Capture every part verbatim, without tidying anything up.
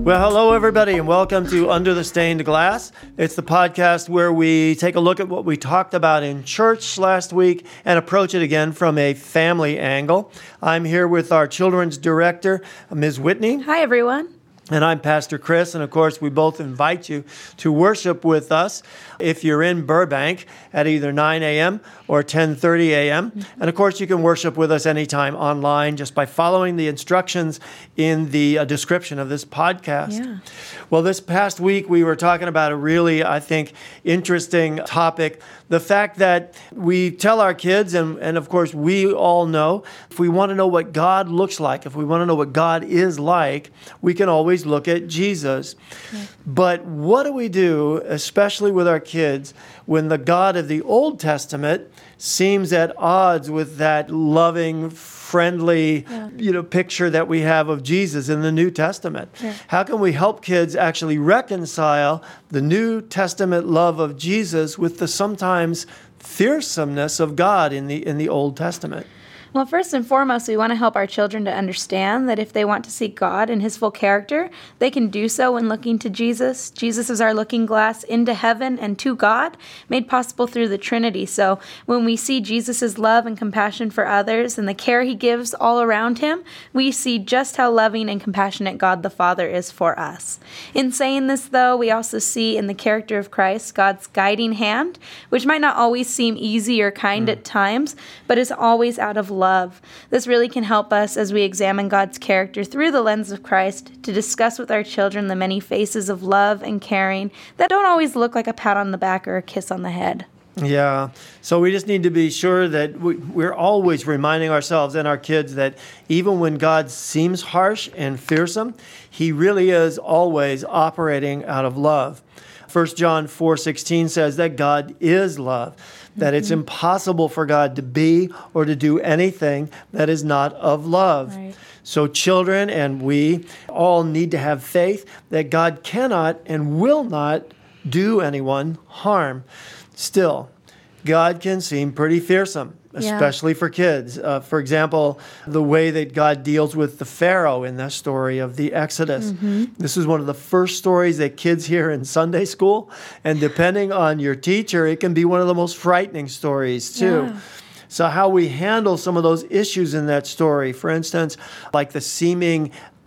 Well, hello, everybody, and welcome to Under the Stained Glass. It's the podcast where we take a look at what we talked about in church last week and approach it again from a family angle. I'm here with our children's director, Miz Whitney. Hi, everyone. And I'm Pastor Chris, and of course, we both invite you to worship with us if you're in Burbank at either nine a.m. or ten thirty a.m. And of course, you can worship with us anytime online just by following the instructions in the uh, description of this podcast. Yeah. Well, this past week, we were talking about a really, I think, interesting topic. The fact that we tell our kids, and, and of course, we all know, if we want to know what God looks like, if we want to know what God is like, we can always look at Jesus. Yeah. But what do we do, especially with our kids, when the God of the Old Testament seems at odds with that loving, friendly, yeah. you know, picture that we have of Jesus in the New Testament? Yeah. How can we help kids actually reconcile the New Testament love of Jesus with the sometimes fearsomeness of God in the in the Old Testament? Well, first and foremost, we want to help our children to understand that if they want to see God in His full character, they can do so when looking to Jesus. Jesus is our looking glass into heaven and to God, made possible through the Trinity. So when we see Jesus' love and compassion for others and the care He gives all around Him, we see just how loving and compassionate God the Father is for us. In saying this, though, we also see in the character of Christ God's guiding hand, which might not always seem easy or kind mm. at times, but is always out of love. Love. This really can help us as we examine God's character through the lens of Christ to discuss with our children the many faces of love and caring that don't always look like a pat on the back or a kiss on the head. Yeah. So we just need to be sure that we, we're always reminding ourselves and our kids that even when God seems harsh and fearsome, He really is always operating out of love. First John four sixteen says that God is love, that mm-hmm. it's impossible for God to be or to do anything that is not of love. Right. So children and we all need to have faith that God cannot and will not do anyone harm. Still, God can seem pretty fearsome, especially yeah. for kids. Uh, for example, the way that God deals with the Pharaoh in the story of the Exodus. Mm-hmm. This is one of the first stories that kids hear in Sunday school. And depending on your teacher, it can be one of the most frightening stories, too. Yeah. So how we handle some of those issues in that story, for instance, like the seeming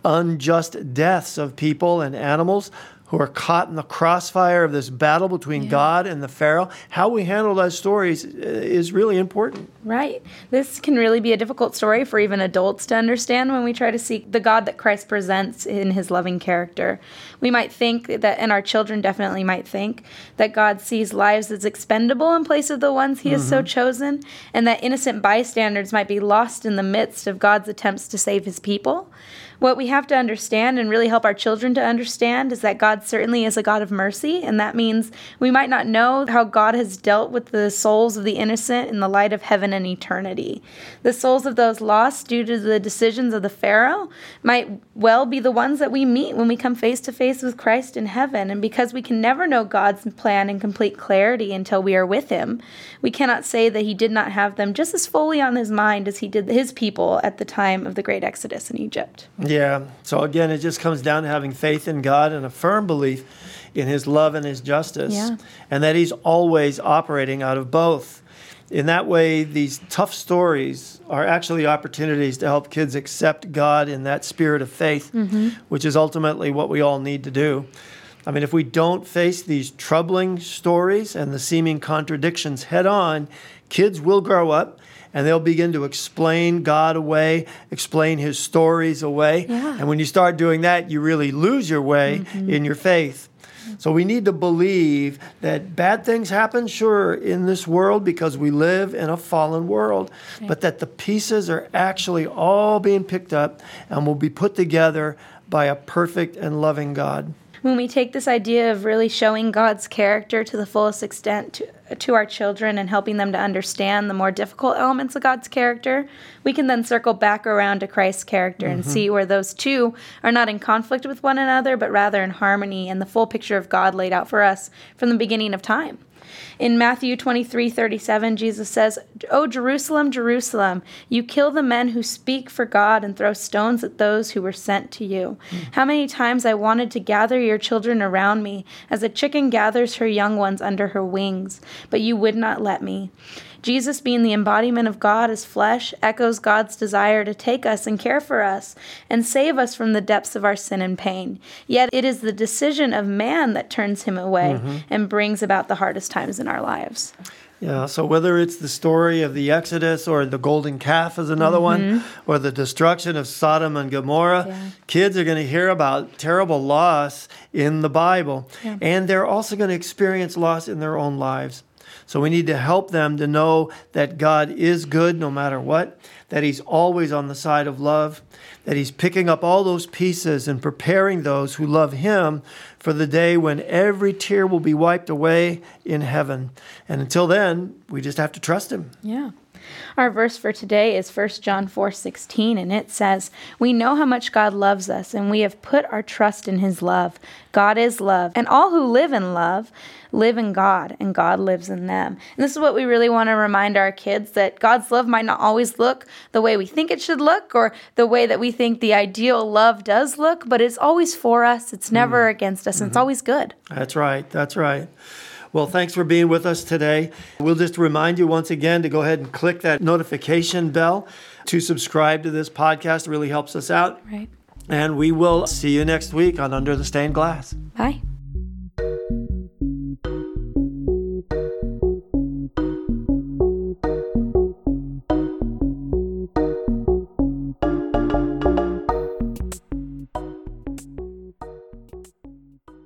unjust deaths of people and animals who are caught in the crossfire of this battle between yeah. God and the Pharaoh. How we handle those stories is really important. Right. This can really be a difficult story for even adults to understand when we try to seek the God that Christ presents in His loving character. We might think that, and our children definitely might think, that God sees lives as expendable in place of the ones He mm-hmm. has so chosen, and that innocent bystanders might be lost in the midst of God's attempts to save His people. What we have to understand and really help our children to understand is that God certainly is a God of mercy, and that means we might not know how God has dealt with the souls of the innocent in the light of heaven and eternity. The souls of those lost due to the decisions of the Pharaoh might well be the ones that we meet when we come face to face with Christ in heaven, and because we can never know God's plan in complete clarity until we are with Him, we cannot say that He did not have them just as fully on His mind as He did His people at the time of the great Exodus in Egypt. Yeah. So again, it just comes down to having faith in God and a firm belief in His love and His justice, yeah. and that He's always operating out of both. In that way, these tough stories are actually opportunities to help kids accept God in that spirit of faith, mm-hmm. which is ultimately what we all need to do. I mean, if we don't face these troubling stories and the seeming contradictions head on, kids will grow up and they'll begin to explain God away, explain His stories away. Yeah. And when you start doing that, you really lose your way mm-hmm. in your faith. So we need to believe that bad things happen, sure, in this world because we live in a fallen world, okay. but that the pieces are actually all being picked up and will be put together by a perfect and loving God. When we take this idea of really showing God's character to the fullest extent to, to our children and helping them to understand the more difficult elements of God's character, we can then circle back around to Christ's character mm-hmm. and see where those two are not in conflict with one another, but rather in harmony and the full picture of God laid out for us from the beginning of time. In Matthew twenty-three thirty-seven, Jesus says, "O Jerusalem, Jerusalem, you kill the men who speak for God and throw stones at those who were sent to you. Mm. How many times I wanted to gather your children around me, as a chicken gathers her young ones under her wings, but you would not let me." Jesus, being the embodiment of God as flesh, echoes God's desire to take us and care for us and save us from the depths of our sin and pain. Yet it is the decision of man that turns him away mm-hmm. and brings about the hardest times in our lives. Yeah, so whether it's the story of the Exodus or the golden calf is another mm-hmm. one, or the destruction of Sodom and Gomorrah, yeah. kids are going to hear about terrible loss in the Bible, yeah. and they're also going to experience loss in their own lives. So we need to help them to know that God is good no matter what, that he's always on the side of love, that he's picking up all those pieces and preparing those who love him for the day when every tear will be wiped away in heaven. And until then, we just have to trust him. Yeah. Our verse for today is First John four sixteen, and it says, "We know how much God loves us, and we have put our trust in his love. God is love, and all who live in love live in God, and God lives in them." And this is what we really want to remind our kids, that God's love might not always look the way we think it should look, or the way that we think the ideal love does look, but it's always for us. It's never mm. against us, and mm-hmm. it's always good. That's right. That's right. Well, thanks for being with us today. We'll just remind you once again to go ahead and click that notification bell to subscribe to this podcast. It really helps us out. Right. And we will see you next week on Under the Stained Glass. Bye.